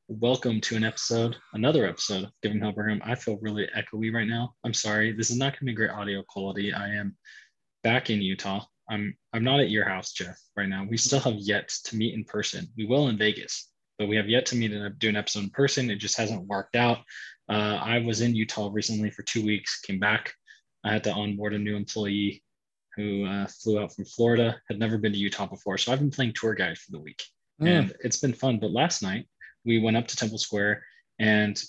Welcome to another episode of Giving Hope Room. I feel really echoey right now. I'm sorry. This is not going to be great audio quality. I am back in Utah. I'm not at your house, Jeff, right now. We still have yet to meet in person. We will in Vegas, but we have yet to meet and do an episode in person. It just hasn't worked out. I was in Utah recently for 2 weeks, came back. I had to onboard a new employee who flew out from Florida, had never been to Utah before. So I've been playing tour guide for the week and it's been fun. But last night we went up to Temple Square and,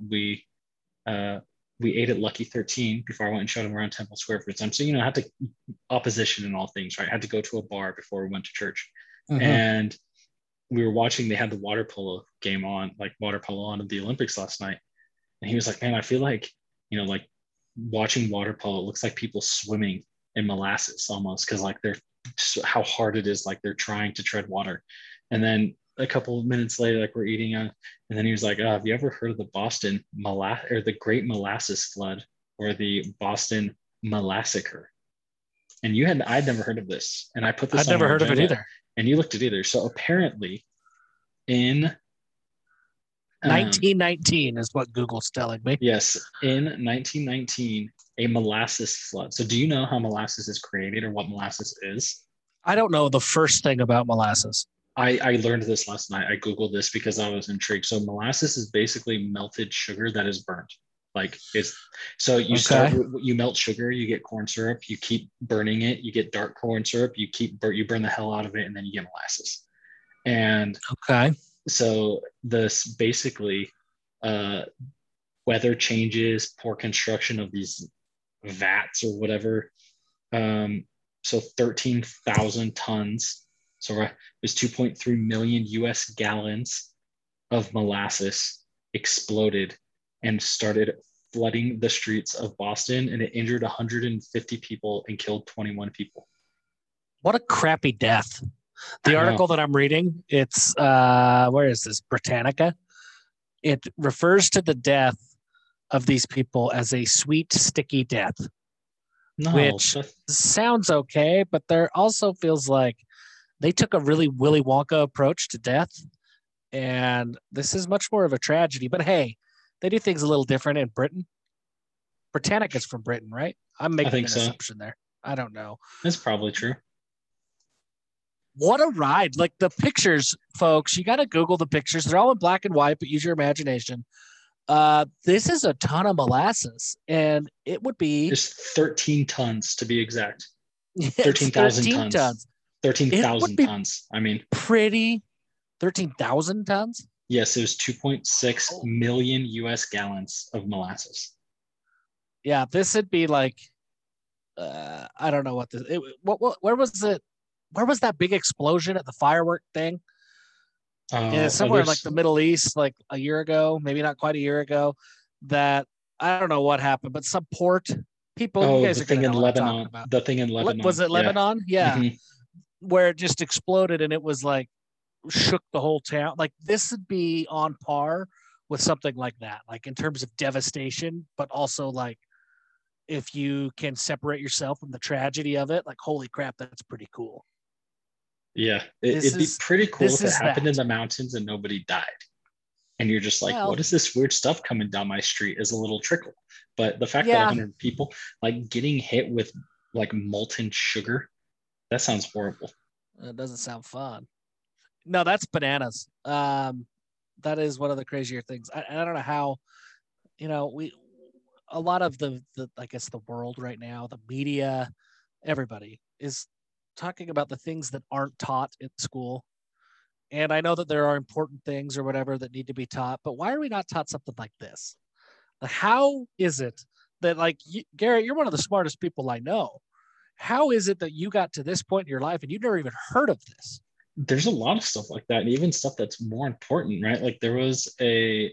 we ate at Lucky 13 before I went and showed him around Temple Square for the time. So, I had to opposition in all things, right? I had to go to a bar before we went to church. And we were watching, they had the water polo game on, like water polo on at the Olympics last night. And he was like, man, I feel like, like watching water polo, it looks like people swimming in molasses almost. Cause like how hard it is, like they're trying to tread water. And then a couple of minutes later, like we're eating and then he was like, have you ever heard of the Boston or the Great Molasses Flood or the Boston Molassacre? And I'd never heard of this. And I put this I'd never heard of it either. And you looked at either. So apparently in 1919 is what Google's telling me. Yes, in 1919, a molasses flood. So do you know how molasses is created or what molasses is? I don't know the first thing about molasses. I learned this last night. I Googled this because I was intrigued. So molasses is basically melted sugar that is burnt. You melt sugar, you get corn syrup, you keep burning it, you get dark corn syrup, you burn the hell out of it, and then you get molasses. And so this basically weather changes, poor construction of these vats or whatever. So 13,000 tons. So there's 2.3 million US gallons of molasses exploded and started flooding the streets of Boston, and it injured 150 people and killed 21 people. What a crappy death. The article that I'm reading, it's, where is this? Britannica. It refers to the death of these people as a sweet, sticky death, which sounds okay, but there also feels like they took a really Willy Wonka approach to death, and this is much more of a tragedy. But hey, they do things a little different in Britain. Britannica's from Britain, right? I'm making an assumption there. I don't know. That's probably true. What a ride. Like the pictures, folks, you got to Google the pictures. They're all in black and white, but use your imagination. This is a ton of molasses, and it would be... There's 13 tons to be exact. 13,000 tons. 13,000 tons. I mean... Pretty... 13,000 tons? Yes, it was 2.6 million US gallons of molasses. Yeah, this would be like... I don't know what this... where was it? Where was that big explosion at the firework thing? Somewhere in like the Middle East, like a year ago, maybe not quite a year ago, that I don't know what happened, but some port people, you guys are going to know what I'm talking about. The thing in Lebanon. Was it Lebanon? Yeah. Where it just exploded and it was like shook the whole town. Like this would be on par with something like that, like in terms of devastation, but also like if you can separate yourself from the tragedy of it, like, holy crap, that's pretty cool. Yeah, it'd be pretty cool if it happened in the mountains and nobody died. And you're just like, what is this weird stuff coming down my street as a little trickle? But the fact that 100 people like getting hit with like molten sugar, that sounds horrible. It doesn't sound fun. No, that's bananas. That is one of the crazier things. I don't know how, a lot of the I guess the world right now, the media, everybody is talking about the things that aren't taught in school. And I know that there are important things or whatever that need to be taught, but why are we not taught something like this? How is it that, like, Garrett, you're one of the smartest people I know. How is it that you got to this point in your life and you've never even heard of this? There's a lot of stuff like that, and even stuff that's more important, right? Like there was the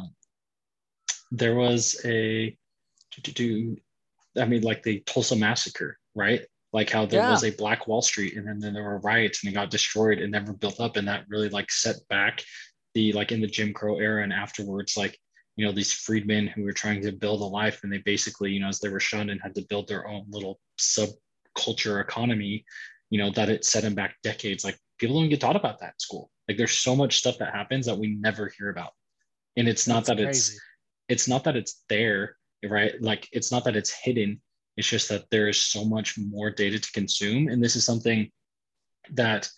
Tulsa Massacre, right? Like how there was a Black Wall Street and then there were riots and it got destroyed and never built up. And that really like set back in the Jim Crow era and afterwards, like, these freedmen who were trying to build a life and they basically, as they were shunned and had to build their own little subculture economy, that it set them back decades. Like people don't get taught about that in school. Like there's so much stuff that happens that we never hear about. And it's not That's that crazy. it's not that it's there, right? Like it's not that it's hidden. It's just that there is so much more data to consume. And this is something that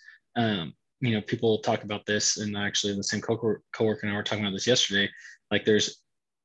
people talk about this, and actually the same coworker and I were talking about this yesterday. Like there's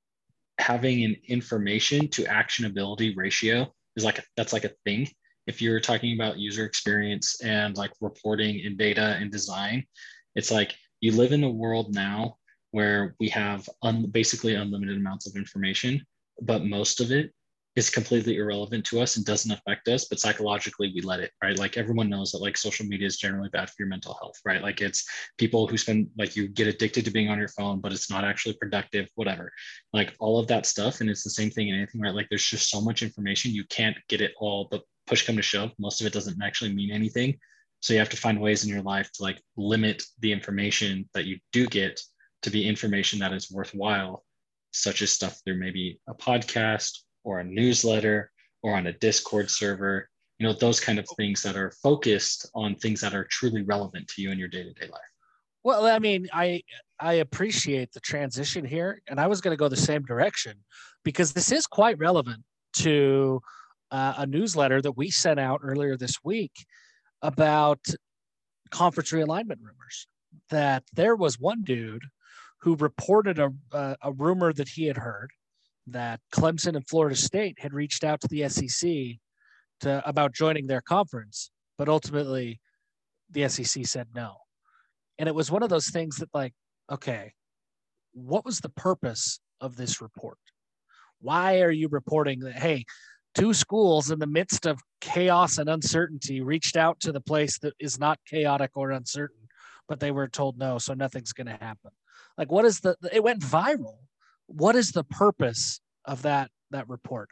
having an information to actionability ratio is that's like a thing. If you're talking about user experience and like reporting and data and design, it's like you live in a world now where we have basically unlimited amounts of information, but most of it is completely irrelevant to us and doesn't affect us, but psychologically we let it, right? Like everyone knows that like social media is generally bad for your mental health, right? Like it's people who spend, like, you get addicted to being on your phone, but it's not actually productive, whatever, like all of that stuff. And it's the same thing in anything, right? Like there's just so much information, you can't get it all, but push come to shove, most of it doesn't actually mean anything. So you have to find ways in your life to like limit the information that you do get to be information that is worthwhile, such as stuff through maybe a podcast or a newsletter or on a Discord server, those kind of things that are focused on things that are truly relevant to you in your day-to-day life. Well, I mean, I appreciate the transition here, and I was going to go the same direction because this is quite relevant to a newsletter that we sent out earlier this week about conference realignment rumors. That there was one dude who reported a rumor that he had heard that Clemson and Florida State had reached out to the SEC about joining their conference, but ultimately the SEC said no. And it was one of those things that, like, okay, what was the purpose of this report? Why are you reporting that, hey, two schools in the midst of chaos and uncertainty reached out to the place that is not chaotic or uncertain, but they were told no, so nothing's going to happen? Like, what is it went viral. What is the purpose of that report?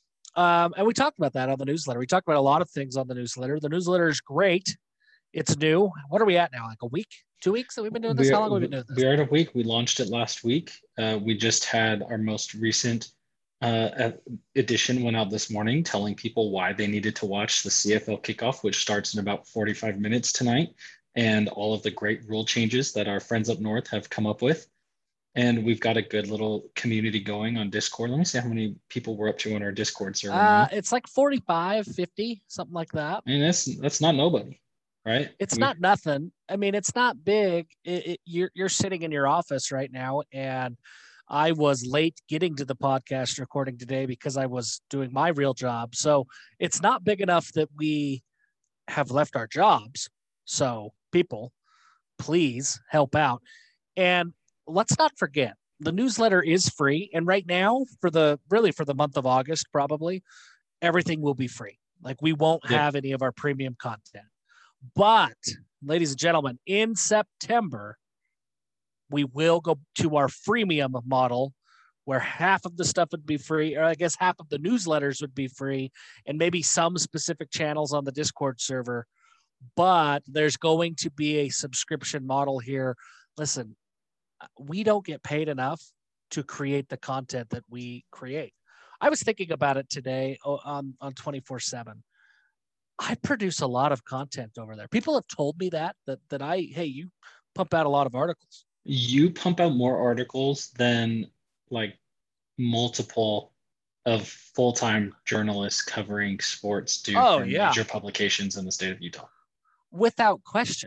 And we talked about that on the newsletter. We talked about a lot of things on the newsletter. The newsletter is great. It's new. What are we at now? Like a week, 2 weeks that we've been doing this? How long have we been doing this? We are at a week. We launched it last week. We just had our most recent edition went out this morning, telling people why they needed to watch the CFL kickoff, which starts in about 45 minutes tonight, and all of the great rule changes that our friends up north have come up with. And we've got a good little community going on Discord. Let me see how many people we're up to on our Discord server now. It's like 45, 50, something like that. I mean, that's not nobody, right? It's not nothing. I mean, it's not big. You're sitting in your office right now, and I was late getting to the podcast recording today because I was doing my real job. So it's not big enough that we have left our jobs. So people, please help out. And let's not forget, the newsletter is free. And right now, for the month of August, probably everything will be free. Like we won't have any of our premium content. But ladies and gentlemen, in September, we will go to our freemium model where half of the stuff would be free, or I guess half of the newsletters would be free, and maybe some specific channels on the Discord server. But there's going to be a subscription model here. Listen, we don't get paid enough to create the content that we create. I was thinking about it today on 24/7. I produce a lot of content over there. People have told me that you pump out a lot of articles. You pump out more articles than like multiple of full-time journalists covering sports do for major publications in the state of Utah. Without question.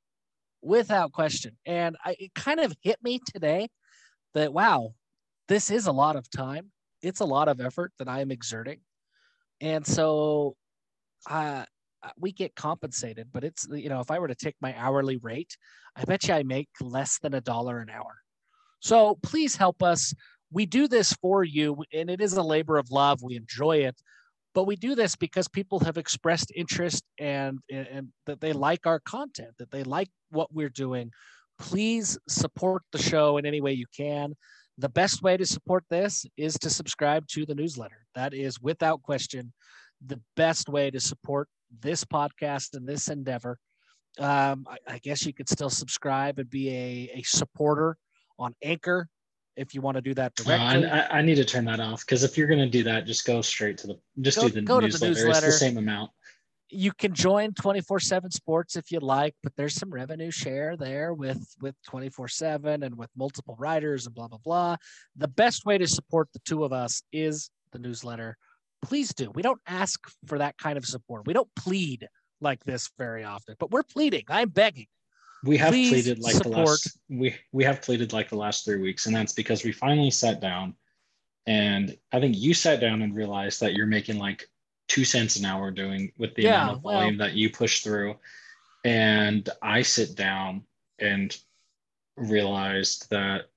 And it kind of hit me today that, wow, this is a lot of time. It's a lot of effort that I am exerting. And so we get compensated, but it's, if I were to take my hourly rate, I bet you I make less than $1 an hour. So please help us. We do this for you, and it is a labor of love. We enjoy it, but we do this because people have expressed interest and that they like our content, that they like what we're doing. Please support the show in any way you can. The best way to support this is to subscribe to the newsletter. That is, without question, the best way to support this podcast and this endeavor. I guess you could still subscribe and be a supporter on Anchor if you want to do that directly. I need to turn that off, because if you're going to do that, just go straight to do the newsletter. It's the same amount. you can join 24/7 Sports if you like, but there's some revenue share there with 24/7 and with multiple writers and blah, blah, blah. The best way to support the two of us is the newsletter. Please do. We don't ask for that kind of support. We don't plead like this very often, but we're pleading. I'm begging. We have Please pleaded like support. we have pleaded like the last 3 weeks, and that's because we finally sat down, and I think you sat down and realized that you're making like 2 cents an hour doing with the amount of volume that you push through. And I sit down and realized that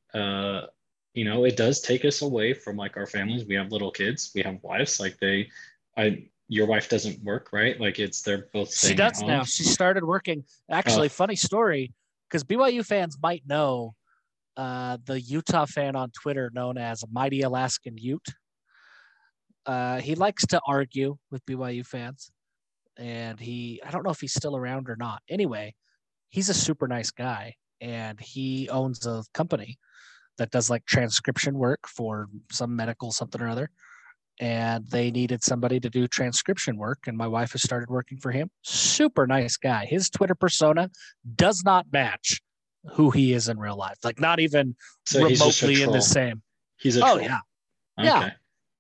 it does take us away from like our families. We have little kids, we have wives, like your wife doesn't work, right? Like they're both She staying does at home. now. She started working. Actually, funny story, because BYU fans might know the Utah fan on Twitter known as Mighty Alaskan Ute. He likes to argue with BYU fans, and I don't know if he's still around or not. Anyway, he's a super nice guy, and he owns a company that does like transcription work for some medical something or other. And they needed somebody to do transcription work, and my wife has started working for him. Super nice guy. His Twitter persona does not match who he is in real life. Like not even remotely in the same. He's a troll. Yeah. Okay.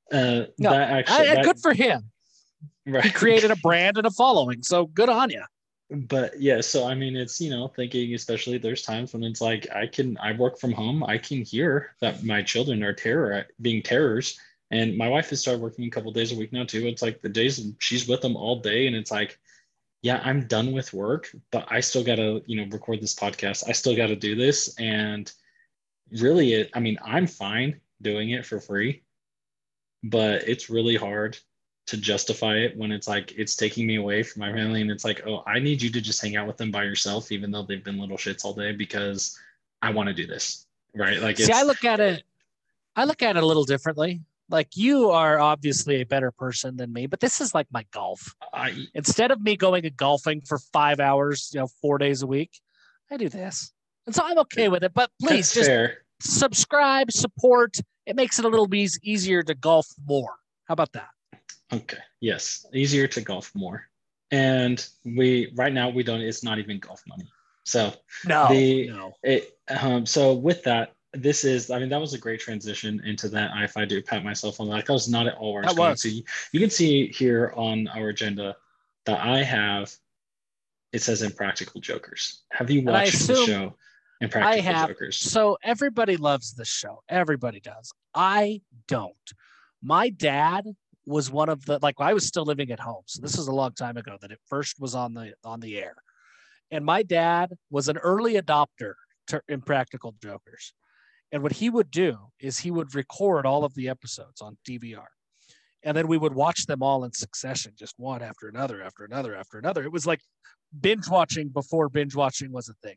Yeah. Good for him. Right. He created a brand and a following, so good on you. But yeah, so I mean, it's thinking, especially there's times when it's like I work from home, I can hear that my children are being terrors, and my wife has started working a couple days a week now too. It's like the days she's with them all day, and it's like, yeah, I'm done with work, but I still gotta record this podcast. I still gotta do this, and really, I'm fine doing it for free, but it's really hard to justify it when it's like it's taking me away from my family, and it's like, oh, I need you to just hang out with them by yourself, even though they've been little shits all day, because I want to do this, right? Like, I look at it a little differently. Like, you are obviously a better person than me, but this is like my golf. Instead of me going and golfing for 5 hours, 4 days a week, I do this, and so I'm okay with it. But please just subscribe, support. It makes it a little bit easier to golf more. How about that? Okay. Yes. Easier to golf more. And right now it's not even golf money. So so with that, that was a great transition into that. If I do pat myself on the back, that was not at all where I was going. So you can see here on our agenda that I have, it says Impractical Jokers. Have you watched the show Impractical Jokers? So everybody loves this show. Everybody does. I don't. My dad was one of the, I was still living at home. So this is a long time ago that it first was on the air. And my dad was an early adopter to Impractical Jokers. And what he would do is he would record all of the episodes on DVR. And then we would watch them all in succession, just one after another, after another, after another. It was like binge watching before binge watching was a thing.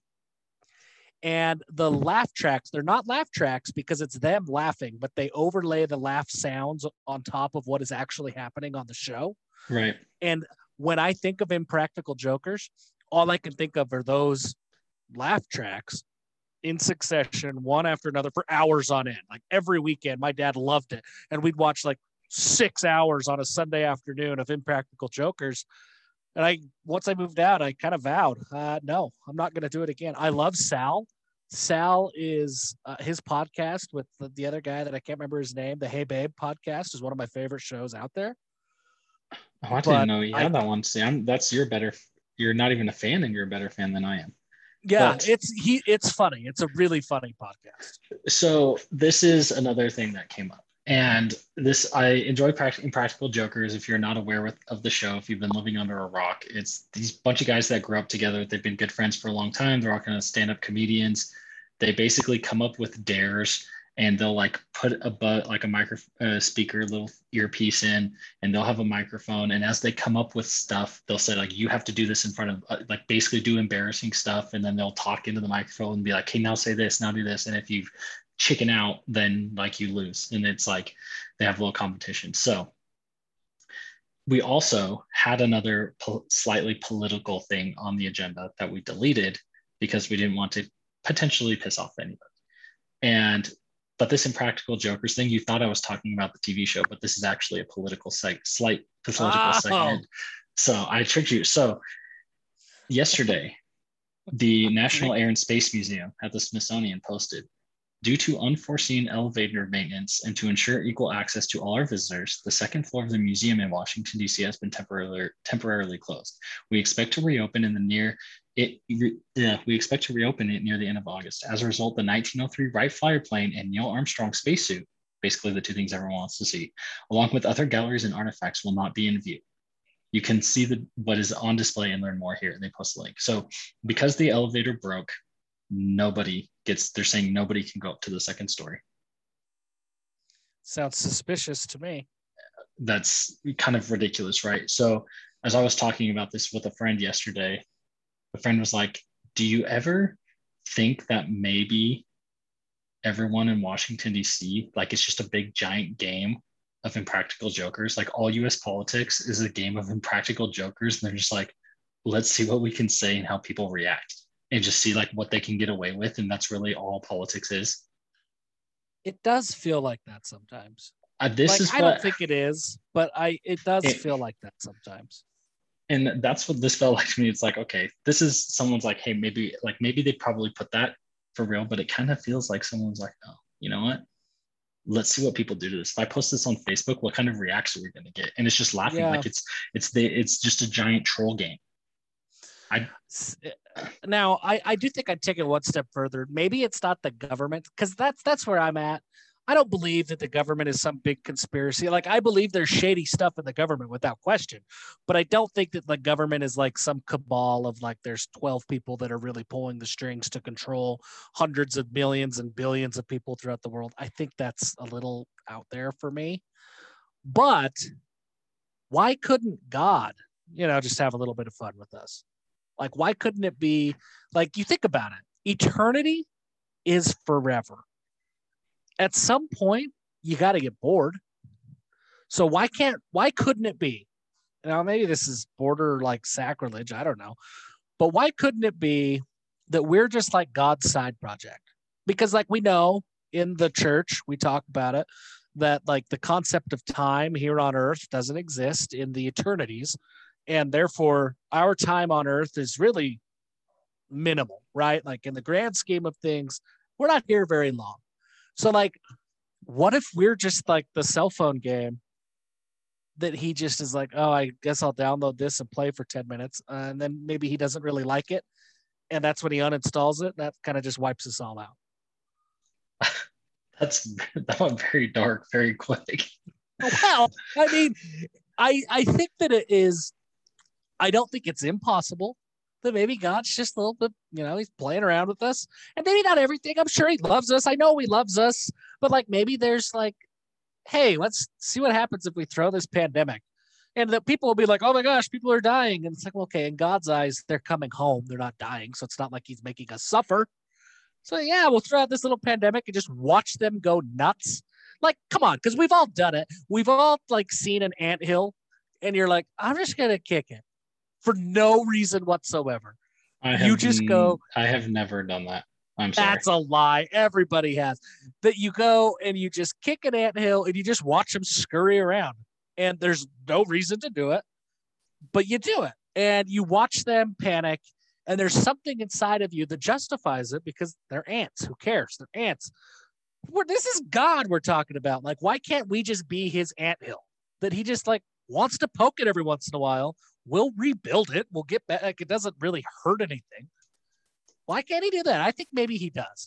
And the laugh tracks, they're not laugh tracks because it's them laughing, but they overlay the laugh sounds on top of what is actually happening on the show. Right. And when I think of Impractical Jokers, all I can think of are those laugh tracks in succession, one after another, for hours on end. Like every weekend, my dad loved it. And we'd watch like 6 hours on a Sunday afternoon of Impractical Jokers. And once I moved out, I kind of vowed, no, I'm not going to do it again. I love Sal. Sal is his podcast with the other guy that I can't remember his name. The Hey Babe podcast is one of my favorite shows out there. Oh, I didn't know you had that one. See, you're not even a fan, and you're a better fan than I am. Yeah, it's funny. It's a really funny podcast. So this is another thing that came up. And I enjoy Impractical Jokers. If you're not aware of the show, if you've been living under a rock, it's these bunch of guys that grew up together. They've been good friends for a long time. They're all kind of stand-up comedians. They basically come up with dares, and they'll put a micro speaker, little earpiece in, and they'll have a microphone. And as they come up with stuff, they'll say you have to do this in front of basically do embarrassing stuff. And then they'll talk into the microphone and be like, hey, now say this, now do this. And if you chicken out, then you lose. And it's they have a little competition. So we also had another slightly political thing on the agenda that we deleted because we didn't want to potentially piss off anybody. But this Impractical Jokers thing, you thought I was talking about the TV show, but this is actually a slight political segment So I tricked you. So yesterday, the National Air and Space Museum at the Smithsonian posted, due to unforeseen elevator maintenance and to ensure equal access to all our visitors, the second floor of the museum in Washington, D.C. has been temporarily closed. We expect to reopen we expect to reopen it near the end of August. As a result, the 1903 Wright flyer plane and Neil Armstrong spacesuit, basically the two things everyone wants to see, along with other galleries and artifacts, will not be in view. You can see what is on display and learn more here. They post a link. So because the elevator broke, they're saying nobody can go up to the second story. Sounds suspicious to me. That's kind of ridiculous, right? So as I was talking about this with a friend yesterday, the friend was like, do you ever think that maybe everyone in Washington, D.C., like it's just a big giant game of impractical jokers? Like all US politics is a game of impractical jokers. And they're just like, let's see what we can say and how people react and just see like what they can get away with. And that's really all politics is. It does feel like that sometimes. I don't think it is, but it does feel like that sometimes. And that's what this felt like to me. It's like, okay, this is someone's like, hey, maybe they probably put that for real, but it kind of feels like someone's like, oh, you know what? Let's see what people do to this. If I post this on Facebook, what kind of reaction are we going to get? And it's just laughing. Yeah. Like it's just a giant troll game. Now, I do think I'd take it one step further. Maybe it's not the government, because that's where I'm at. I don't believe that the government is some big conspiracy. Like, I believe there's shady stuff in the government without question, but I don't think that the government is like some cabal of like there's 12 people that are really pulling the strings to control hundreds of millions and billions of people throughout the world. I think that's a little out there for me. But why couldn't God, just have a little bit of fun with us? Like, why couldn't it be like, you think about it, eternity is forever. At some point, you got to get bored. So why couldn't it be? Maybe this is border like sacrilege. I don't know. But why couldn't it be that we're just like God's side project? Because like we know in the church, we talk about it, that like the concept of time here on earth doesn't exist in the eternities. And therefore, our time on earth is really minimal, right? Like in the grand scheme of things, we're not here very long. So like, what if we're just like the cell phone game that he just is like, oh, I guess I'll download this and play for 10 minutes. And then maybe he doesn't really like it. And that's when he uninstalls it. That kind of just wipes us all out. That went very dark, very quick. Well, I mean, I think that it is, I don't think it's impossible that maybe God's just a little bit, he's playing around with us. And maybe not everything. I'm sure he loves us. I know he loves us. But like maybe there's like, hey, let's see what happens if we throw this pandemic. And the people will be like, oh my gosh, people are dying. And it's like, okay, in God's eyes, they're coming home. They're not dying. So it's not like he's making us suffer. So yeah, we'll throw out this little pandemic and just watch them go nuts. Like, come on, because we've all done it. We've all like seen an anthill and you're like, I'm just going to kick it for no reason whatsoever. I have never done that. I'm sorry. That's a lie. Everybody has. That you go and you just kick an anthill and you just watch them scurry around. And there's no reason to do it, but you do it. And you watch them panic. And there's something inside of you that justifies it because they're ants. Who cares? They're ants. This is God we're talking about. Like, why can't we just be his anthill? That he just like wants to poke it every once in a while. We'll rebuild it. We'll get back. Like, it doesn't really hurt anything. Why can't he do that? I think maybe he does.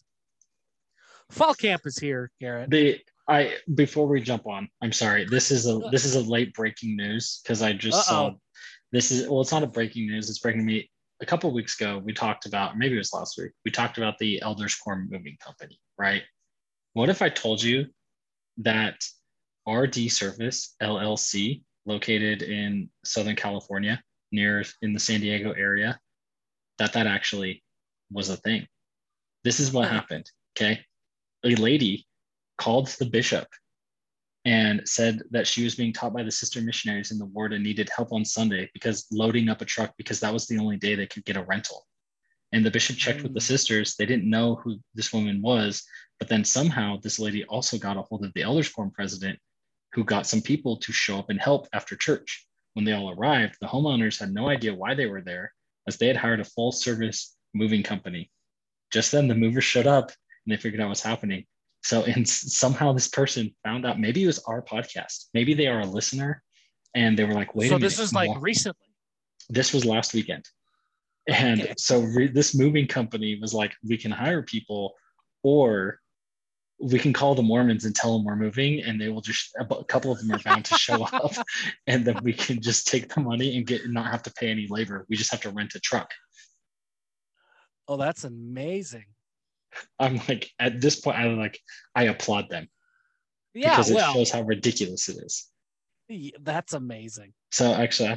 Fall camp is here, Garrett. Before we jump on, I'm sorry. This is a late breaking news because I just saw this is it's not a breaking news. It's breaking me. A couple of weeks ago, we talked about, maybe it was last week, we talked about the Elders Corps Moving Company, right? What if I told you that RD Service LLC, located in Southern California, in the San Diego area, that actually was a thing? This is what happened, okay? A lady called the bishop and said that she was being taught by the sister missionaries in the ward and needed help on Sunday because loading up a truck, because that was the only day they could get a rental. And the bishop checked with the sisters. They didn't know who this woman was, but then somehow this lady also got a hold of the Elders Quorum president, who got some people to show up and help after church. When they all arrived, the homeowners had no idea why they were there, as they had hired a full service moving company. Just then, the movers showed up and they figured out what's happening. So, and somehow this person found out, maybe it was our podcast. Maybe they are a listener and they were like, wait a So minute. this is like recently. This was last weekend. And Okay. so this moving company was like, we can hire people, or we can call the Mormons and tell them we're moving, and they will just, a couple of them are bound to show up, and then we can just take the money and not have to pay any labor. We just have to rent a truck. Oh, that's amazing. I'm like, at this point, I applaud them. Yeah, because it shows how ridiculous it is. That's amazing. So actually,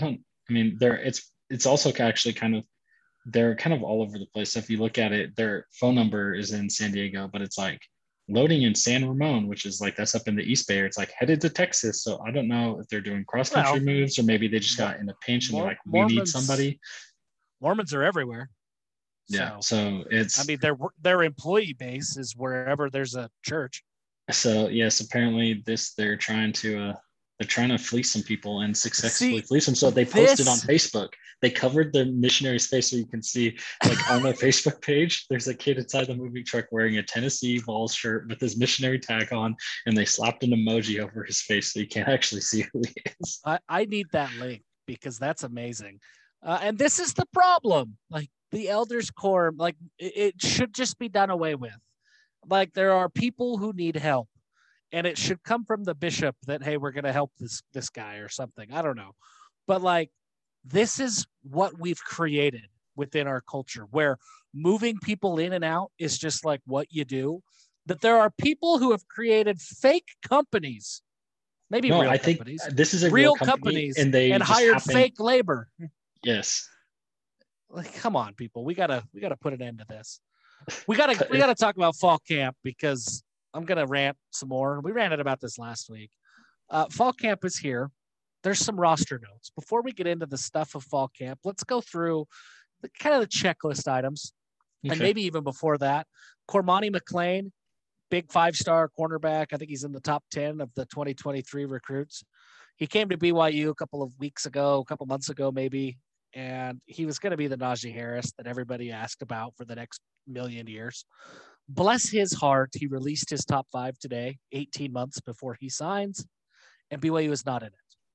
it's also actually they're kind of all over the place. So if you look at it, their phone number is in San Diego, but it's like loading in San Ramon, which is like, that's up in the East Bay. It's like headed to Texas. So I don't know if they're doing cross country moves, or maybe they just got in a pinch and they're like, we need somebody. Mormons are everywhere. Yeah. So it's, I mean, their employee base is wherever there's a church. So yes, apparently they're trying to fleece some people and successfully fleece them. So they posted on Facebook. They covered the missionary space, so you can see, like, on their Facebook page, there's a kid inside the moving truck wearing a Tennessee Vols shirt with his missionary tag on, and they slapped an emoji over his face so you can't actually see who he is. I need that link, because that's amazing. And this is the problem. Like, the elders quorum, like, it should just be done away with. Like, there are people who need help, and it should come from the bishop that, hey, we're going to help this guy or something. I don't know. But like, this is what we've created within our culture, where moving people in and out is just like what you do. That there are people who have created fake companies, maybe real companies. This is a real company, and hired fake labor. Yes. Like, come on, people. We gotta put an end to this. We gotta talk about fall camp, because I'm gonna rant some more. We ranted about this last week. Fall camp is here. There's some roster notes. Before we get into the stuff of fall camp, let's go through the checklist items. Okay. And maybe even before that, Cormani McClain, big 5-star cornerback. I think he's in the top 10 of the 2023 recruits. He came to BYU a couple months ago, maybe. And he was going to be the Najee Harris that everybody asked about for the next million years. Bless his heart, he released his top 5 today, 18 months before he signs, and BYU is not in it.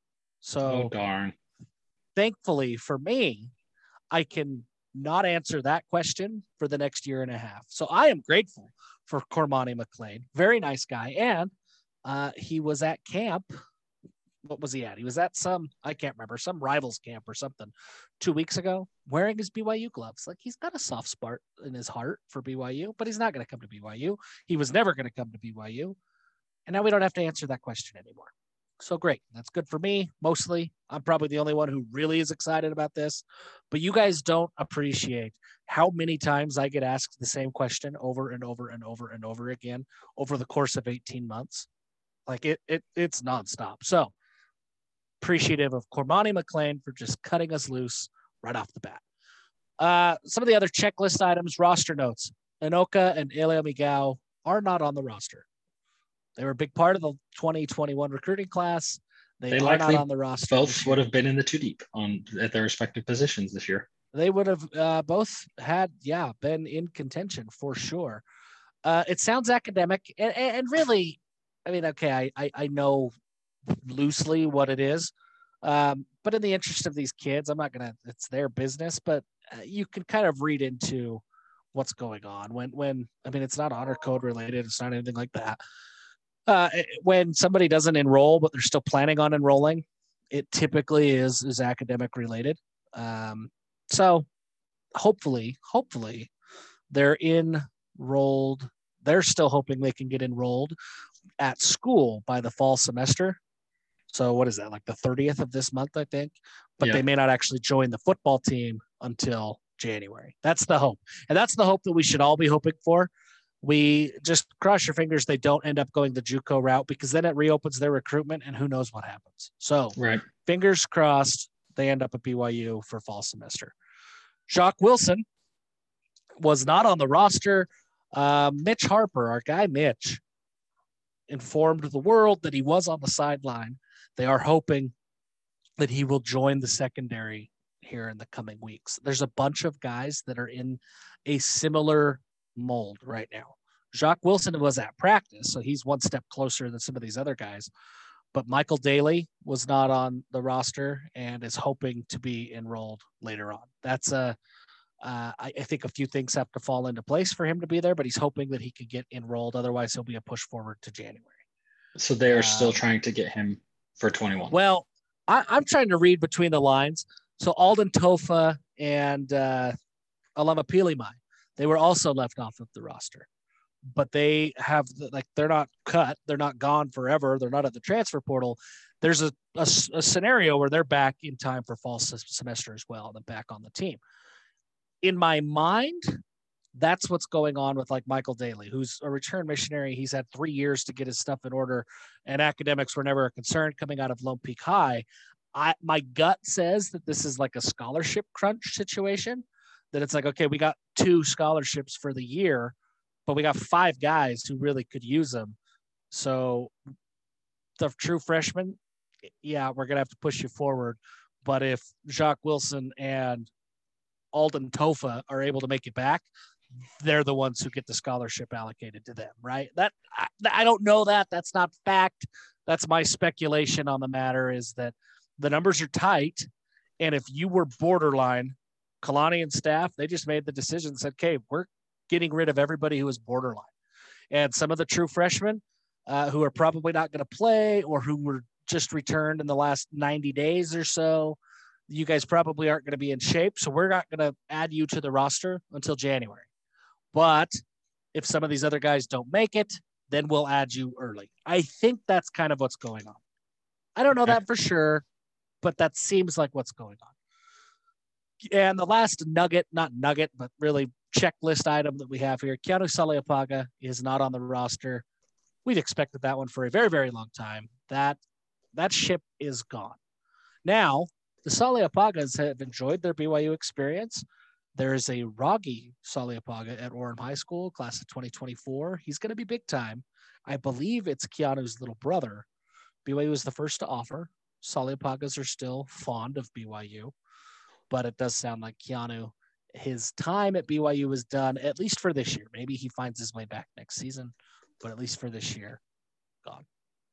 So, darn. Thankfully for me, I can not answer that question for the next year and a half. So I am grateful for Cormani McClain. Very nice guy. And he was at camp. What was he at? He was at I can't remember, some rivals camp or something 2 weeks ago, wearing his BYU gloves. Like, he's got a soft spot in his heart for BYU, but he's not going to come to BYU. He was never going to come to BYU. And now we don't have to answer that question anymore. So great. That's good for me. Mostly, I'm probably the only one who really is excited about this, but you guys don't appreciate how many times I get asked the same question over and over and over and over again over the course of 18 months. Like, it's nonstop. So appreciative of Cormani McClain for just cutting us loose right off the bat. Some of the other checklist items, roster notes. Anoka and Elia Miguel are not on the roster. They were a big part of the 2021 recruiting class. They are not on the roster. Both would have been in the 2 deep at their respective positions this year. They would have both been in contention for sure. It sounds academic, and really, I mean, okay, I know loosely what it is, but in the interest of these kids, I'm not gonna. It's their business, but you can kind of read into what's going on when I mean, it's not honor code related. It's not anything like that. When somebody doesn't enroll, but they're still planning on enrolling, it typically is academic related. So hopefully they're enrolled. They're still hoping they can get enrolled at school by the fall semester. So what is that, like the 30th of this month, I think? But They may not actually join the football team until January. That's the hope. And that's the hope that we should all be hoping for. We just cross your fingers they don't end up going the JUCO route, because then it reopens their recruitment and who knows what happens. So Fingers crossed they end up at BYU for fall semester. Jacques Wilson was not on the roster. Mitch Harper, our guy Mitch, informed the world that he was on the sideline. They are hoping that he will join the secondary here in the coming weeks. There's a bunch of guys that are in a similar mold right now. Jacques Wilson was at practice, so he's one step closer than some of these other guys. But Michael Daly was not on the roster and is hoping to be enrolled later on. That's I think a few things have to fall into place for him to be there, but he's hoping that he could get enrolled. Otherwise, he'll be a push forward to January. So they are still trying to get him for 21. Well, I'm trying to read between the lines. So Alden Tofa and Alama Pilimai, they were also left off of the roster. But they have, like, they're not cut. They're not gone forever. They're not at the transfer portal. There's a scenario where they're back in time for fall semester as well, and then back on the team. In my mind, that's what's going on with, like, Michael Daly, who's a return missionary. He's had 3 years to get his stuff in order, and academics were never a concern coming out of Lone Peak High. My gut says that this is like a scholarship crunch situation, that it's like, okay, we got 2 scholarships for the year, but we got 5 guys who really could use them. So the true freshman, yeah, we're going to have to push you forward. But if Jacques Wilson and Alden Tofa are able to make it back, they're the ones who get the scholarship allocated to them, right? That I don't know that. That's not fact. That's my speculation on the matter, is that the numbers are tight. And if you were borderline, Kalani and staff, they just made the decision and said, okay, we're getting rid of everybody who is borderline. And some of the true freshmen who are probably not going to play, or who were just returned in the last 90 days or so, you guys probably aren't going to be in shape. So we're not going to add you to the roster until January. But if some of these other guys don't make it, then we'll add you early. I think that's kind of what's going on. I don't know that for sure, but that seems like what's going on. And the last but really checklist item that we have here, Keanu Saleapaga is not on the roster. We've expected that one for a very, very long time. That ship is gone. Now, the Saleapagas have enjoyed their BYU experience. There is a Raghi Saleapaga at Orem High School, class of 2024. He's going to be big time. I believe it's Keanu's little brother. BYU is the first to offer. Saleapagas are still fond of BYU, but it does sound like Keanu, his time at BYU is done, at least for this year. Maybe he finds his way back next season, but at least for this year, gone.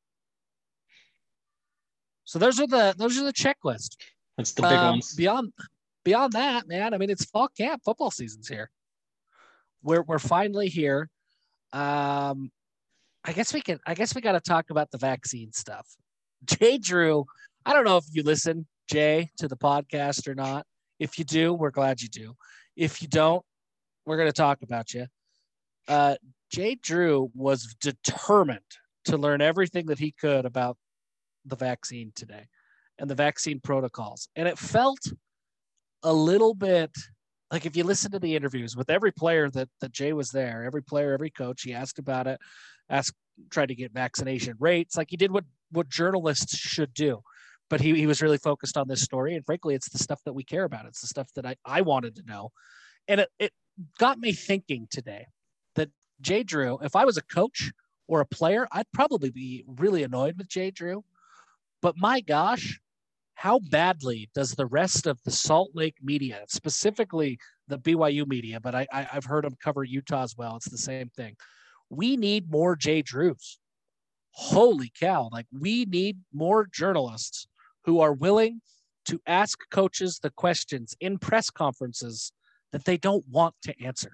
So those are the checklist. That's the big ones. Beyond that, man, I mean, it's fall camp. Football season's here. We're finally here. I guess we got to talk about the vaccine stuff. Jay Drew, I don't know if you listen, Jay, to the podcast or not. If you do, we're glad you do. If you don't, we're going to talk about you. Jay Drew was determined to learn everything that he could about the vaccine today and the vaccine protocols. And it felt a little bit like, if you listen to the interviews with every player that Jay was there, every player, every coach, he asked about it, tried to get vaccination rates. Like, he did what journalists should do. But he was really focused on this story. And frankly, it's the stuff that we care about. It's the stuff that I wanted to know. And it got me thinking today that Jay Drew, if I was a coach or a player, I'd probably be really annoyed with Jay Drew. But my gosh, how badly does the rest of the Salt Lake media, specifically the BYU media, but I've heard them cover Utah as well. It's the same thing. We need more Jay Drews. Holy cow. Like, we need more journalists who are willing to ask coaches the questions in press conferences that they don't want to answer.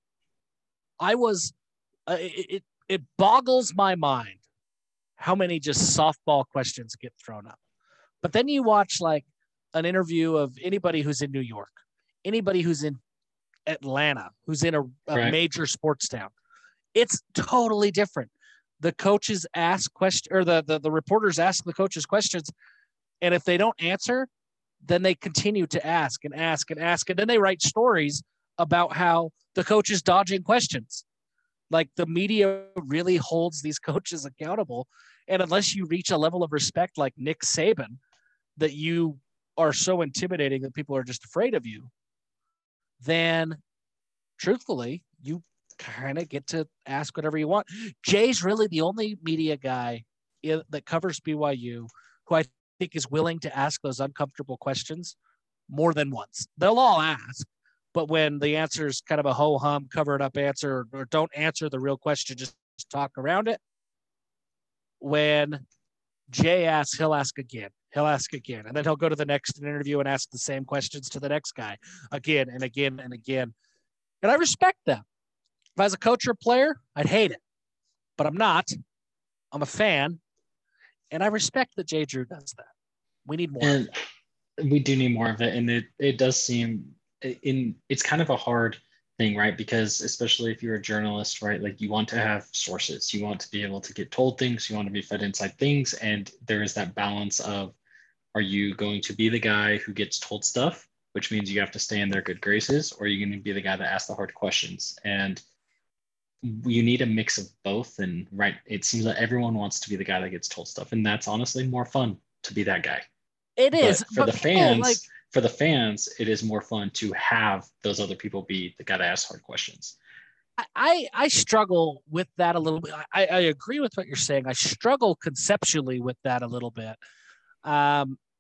It boggles my mind how many just softball questions get thrown up. But then you watch, like, an interview of anybody who's in New York, anybody who's in Atlanta, who's in a right. major sports town. It's totally different. The coaches ask questions, or the reporters ask the coaches questions. And if they don't answer, then they continue to ask and ask and ask. And then they write stories about how the coach is dodging questions. Like, the media really holds these coaches accountable. And unless you reach a level of respect like Nick Saban, that you are so intimidating that people are just afraid of you, then truthfully, you kind of get to ask whatever you want. Jay's really the only media guy that covers BYU who I think is willing to ask those uncomfortable questions more than once. They'll all ask, but when the answer is kind of a ho-hum, covered up answer, or don't answer the real question, just talk around it. When Jay asks, he'll ask again. He'll ask again. And then he'll go to the next interview and ask the same questions to the next guy again and again and again. And I respect them. If I was a coach or a player, I'd hate it. But I'm not. I'm a fan. And I respect that Jay Drew does that. We need more. And we do need more of it. And it does seem it's kind of a hard thing, right? Because especially if you're a journalist, right? Like you want to have sources, you want to be able to get told things, you want to be fed inside things. And there is that balance of, are you going to be the guy who gets told stuff, which means you have to stay in their good graces, or are you going to be the guy that asks the hard questions? And you need a mix of both. And right, it seems that everyone wants to be the guy that gets told stuff. And that's honestly more fun to be that guy. It is. But for the fans, it is more fun to have those other people be the guy that asks hard questions. I struggle with that a little bit. I agree with what you're saying. I struggle conceptually with that a little bit. I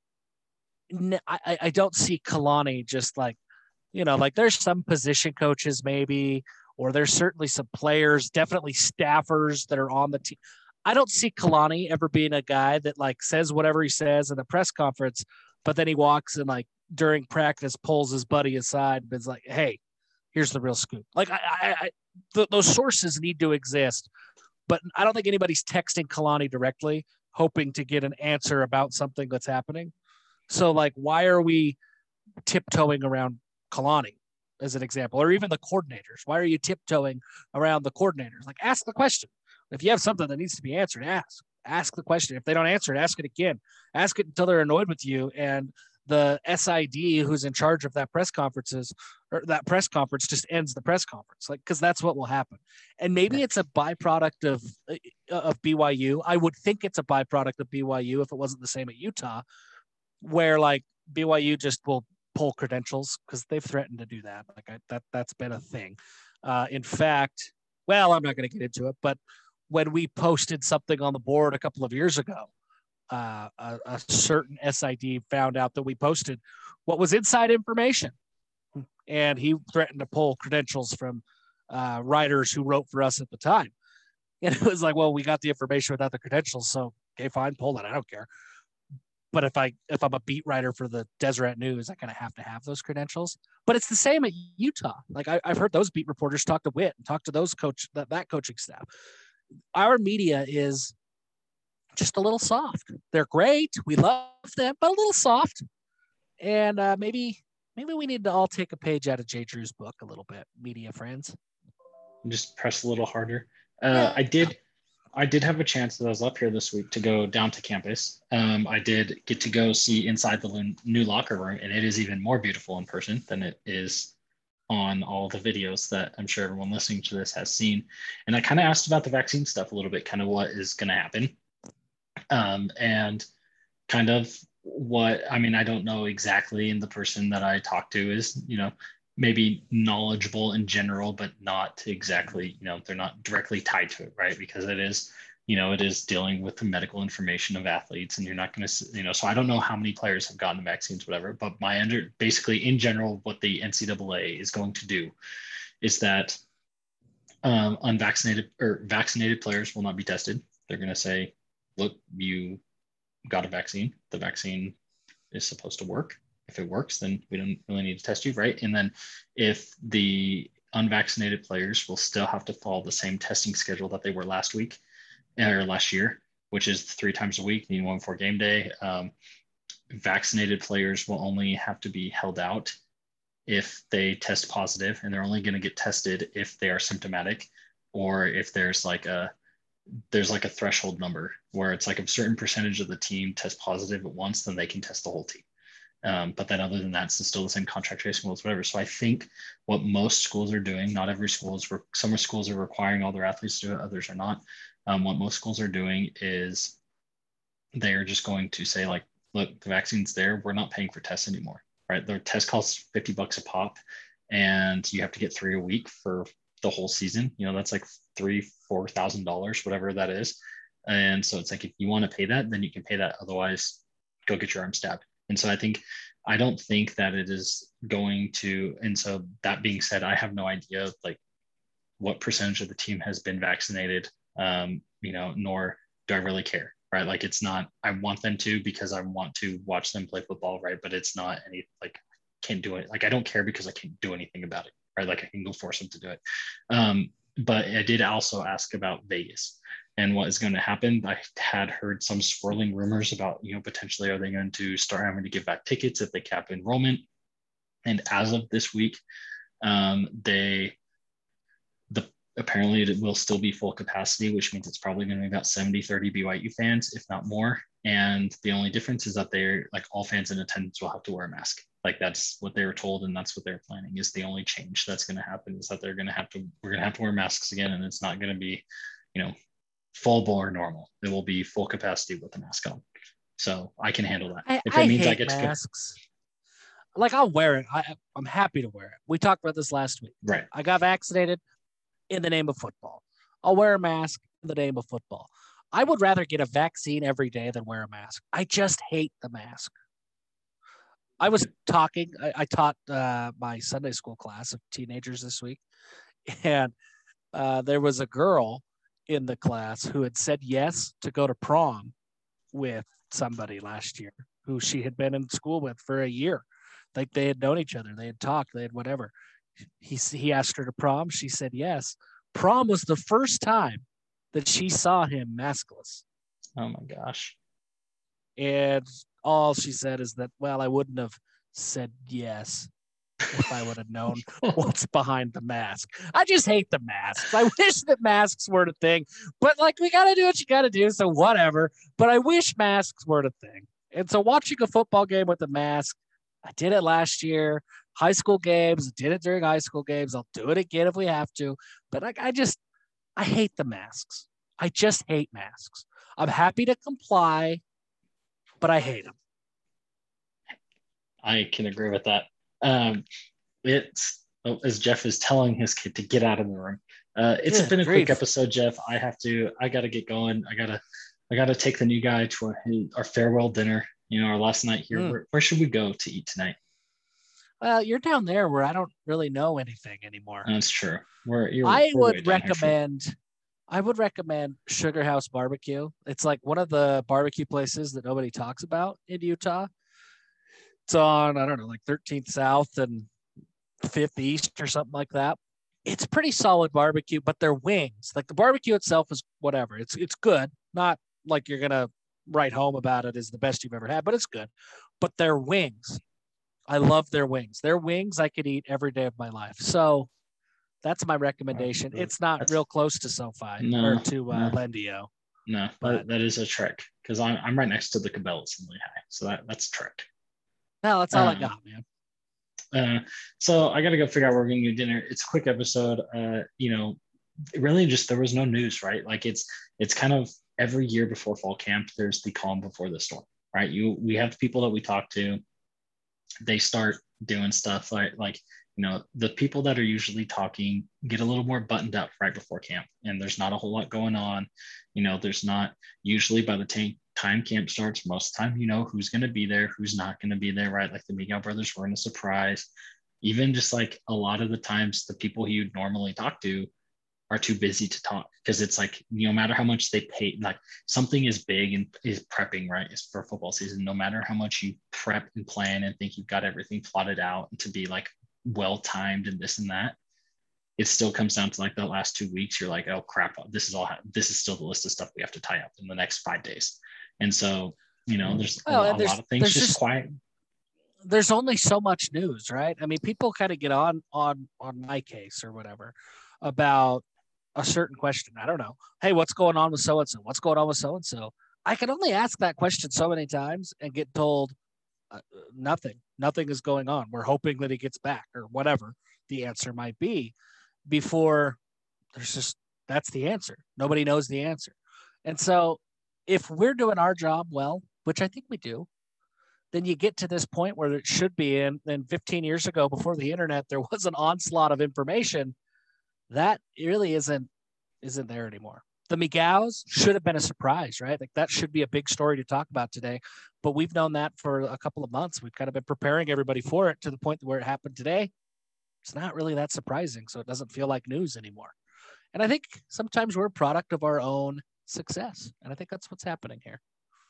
don't see Kalani just like, like there's some position coaches maybe, or there's certainly some players, definitely staffers that are on the team. I don't see Kalani ever being a guy that like says whatever he says in a press conference, but then he walks and like during practice pulls his buddy aside and is like, "Hey, here's the real scoop." Like those sources need to exist, but I don't think anybody's texting Kalani directly hoping to get an answer about something that's happening. So like, why are we tiptoeing around Kalani as an example, or even the coordinators? Why are you tiptoeing around the coordinators? Like, ask the question. If you have something that needs to be answered, ask the question. If they don't answer it, ask it again. Ask it until they're annoyed with you. And the SID who's in charge of that press conference just ends the press conference, like, because that's what will happen. And maybe it's a byproduct of BYU. I would think it's a byproduct of BYU if it wasn't the same at Utah, where like BYU just will pull credentials because they've threatened to do that. Like that's been a thing. In fact, well, I'm not going to get into it, but when we posted something on the board a couple of years ago, a certain SID found out that we posted what was inside information, and he threatened to pull credentials from writers who wrote for us at the time. And it was like, well, we got the information without the credentials, so okay, fine, pull that. I don't care. But if I'm a beat writer for the Deseret News, I kind of have to have those credentials. But it's the same at Utah. Like I've heard those beat reporters talk to Witt and talk to those that coaching staff. Our media is just a little soft. They're great. We love them, but a little soft. And maybe we need to all take a page out of Jay Drew's book a little bit, media friends. Just press a little harder. I did have a chance that I was up here this week to go down to campus. I did get to go see inside the new locker room, and it is even more beautiful in person than it is on all the videos that I'm sure everyone listening to this has seen. And I kind of asked about the vaccine stuff a little bit, kind of what is going to happen. And kind of I don't know exactly. And the person that I talked to is, maybe knowledgeable in general, but not exactly, they're not directly tied to it, right? Because it is dealing with the medical information of athletes, and you're not going to, so I don't know how many players have gotten the vaccines, whatever, but basically in general, what the NCAA is going to do is that unvaccinated or vaccinated players will not be tested. They're going to say, look, you got a vaccine. The vaccine is supposed to work. If it works, then we don't really need to test you, right? And then if the unvaccinated players will still have to follow the same testing schedule that they were last year, which is 3 times a week, need one before game day. Vaccinated players will only have to be held out if they test positive, and they're only going to get tested if they are symptomatic, or if there's like a threshold number where it's like a certain percentage of the team test positive at once, then they can test the whole team. But then other than that, it's still the same contact tracing rules, whatever. So I think what most schools are doing, not every school is, some schools are requiring all their athletes to do it, others are not. What most schools are doing is they are just going to say, like, look, the vaccine's there. We're not paying for tests anymore, right? Their test costs $50 a pop, and you have to get 3 a week for the whole season. That's like $3,000-$4,000, whatever that is. And so it's like, if you want to pay that, then you can pay that. Otherwise, go get your arm stabbed. And so I don't think that it is going to. And so that being said, I have no idea like what percentage of the team has been vaccinated, nor do I really care, right? Like it's not, I want them to because I want to watch them play football, right? But it's not any, like, can't do it. Like, I don't care because I can't do anything about it, right? Like I can go force them to do it. But I did also ask about Vegas and what is going to happen. I had heard some swirling rumors about, potentially are they going to start having to give back tickets if they cap enrollment? And as of this week, apparently it will still be full capacity, which means it's probably going to be about 70-30 BYU fans, if not more. And the only difference is that they're like all fans in attendance will have to wear a mask. Like that's what they were told, and that's what they're planning is the only change that's going to happen is that we're going to have to wear masks again, and it's not going to be, full bore normal. It will be full capacity with a mask on. So I can handle that. If it means I get masks. Like I'll wear it. I'm happy to wear it. We talked about this last week. Right. I got vaccinated in the name of football. I'll wear a mask in the name of football. I would rather get a vaccine every day than wear a mask. I just hate the mask. I was talking, I taught my Sunday school class of teenagers this week, and there was a girl in the class who had said yes to go to prom with somebody last year who she had been in school with for a year. Like they had known each other. They had talked. They had whatever. He asked her to prom. She said yes. Prom was the first time that she saw him maskless. Oh my gosh. And all she said is that, well, I wouldn't have said yes if I would have known what's behind the mask. I just hate the masks. I wish that masks weren't a thing, but like we got to do what you got to do. So whatever, but I wish masks weren't a thing. And so watching a football game with a mask, I did it last year. High school games, did it during high school games. I'll do it again if we have to. But I hate the masks. I just hate masks. I'm happy to comply, but I hate them. I can agree with that. It's as Jeff is telling his kid to get out of the room. It's been a quick episode, Jeff. I got to get going. I got to take the new guy to our farewell dinner. Our last night here. Where should we go to eat tonight? Well, you're down there where I don't really know anything anymore. That's true. I would recommend Sugar House Barbecue. It's like one of the barbecue places that nobody talks about in Utah. It's on, I don't know, like 13th South and 5th East or something like that. It's pretty solid barbecue, but their wings, like the barbecue itself is whatever. It's good. Not like you're going to write home about it as the best you've ever had, but it's good. But their wings, I love their wings. Their wings I could eat every day of my life. So that's my recommendation. It's not real close to SoFi or to Lendio. No, but that is a trick because I'm right next to the Cabela's in Lehigh. So that's a trick. No, that's all I got, man. So I got to go figure out where we're going to do dinner. It's a quick episode. Really just there was no news, right? Like it's kind of every year before fall camp, there's the calm before the storm, right? We have people that we talk to. They start doing stuff like the people that are usually talking get a little more buttoned up right before camp, and there's not a whole lot going on. There's not usually by the time camp starts, most of the time, who's going to be there, who's not going to be there, right? Like the Miguel brothers were in a surprise. Even just like a lot of the times the people you'd normally talk to are too busy to talk because it's like, no matter how much they pay, like something is big and is prepping, right? Is for football season. No matter how much you prep and plan and think you've got everything plotted out to be like well-timed and this and that, it still comes down to like the last 2 weeks. You're like, oh crap, this is still the list of stuff we have to tie up in the next 5 days. And so, there's a lot of things just quiet. There's only so much news, right? I mean, people kind of get on my case or whatever about a certain question. I don't know. Hey, what's going on with so-and-so? What's going on with so-and-so? I can only ask that question so many times and get told nothing is going on. We're hoping that he gets back or whatever the answer might be before that's the answer. Nobody knows the answer. And so if we're doing our job well, which I think we do, then you get to this point where it should be in. Then 15 years ago, before the internet, there was an onslaught of information that really isn't there anymore. The Megaws should have been a surprise, right? Like that should be a big story to talk about today. But we've known that for a couple of months. We've kind of been preparing everybody for it to the point where it happened today. It's not really that surprising. So it doesn't feel like news anymore. And I think sometimes we're a product of our own success. And I think that's what's happening here.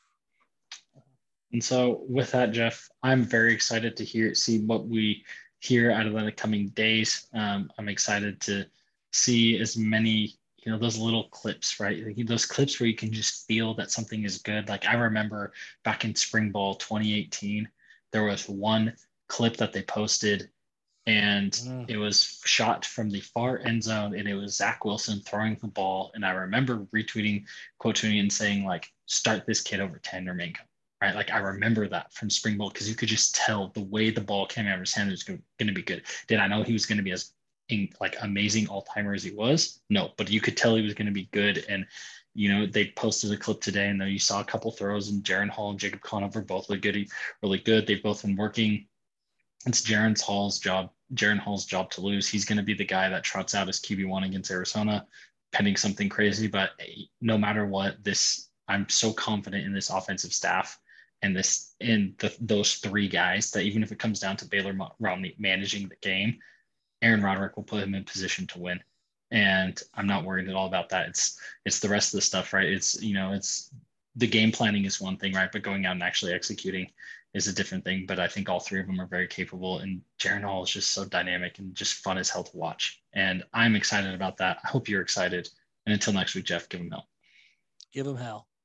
And so with that, Jeff, I'm very excited to see what we hear out of the coming days. I'm excited to see as many, those little clips, right? Like those clips where you can just feel that something is good. Like I remember back in spring ball 2018, there was one clip that they posted and it was shot from the far end zone and it was Zach Wilson throwing the ball. And I remember retweeting, quote tweeting and saying like, start this kid over Tanner Minko, right? Like I remember that from spring ball because you could just tell the way the ball came out of his hand was going to be good. Did I know he was going to be as amazing all-timer as he was? No, but you could tell he was going to be good. And they posted a clip today and then you saw a couple throws and Jaren Hall and Jacob Conover both look good, really good. They've both been working. It's Jaren Hall's job to lose. He's going to be the guy that trots out his QB1 against Arizona, pending something crazy. But no matter what, I'm so confident in this offensive staff and those three guys that even if it comes down to Baylor Romney managing the game, Aaron Roderick will put him in position to win. And I'm not worried at all about that. It's the rest of the stuff, right? It's the game planning is one thing, right? But going out and actually executing is a different thing. But I think all three of them are very capable. And Jaren Hall is just so dynamic and just fun as hell to watch. And I'm excited about that. I hope you're excited. And until next week, Jeff, give him hell. Give him hell.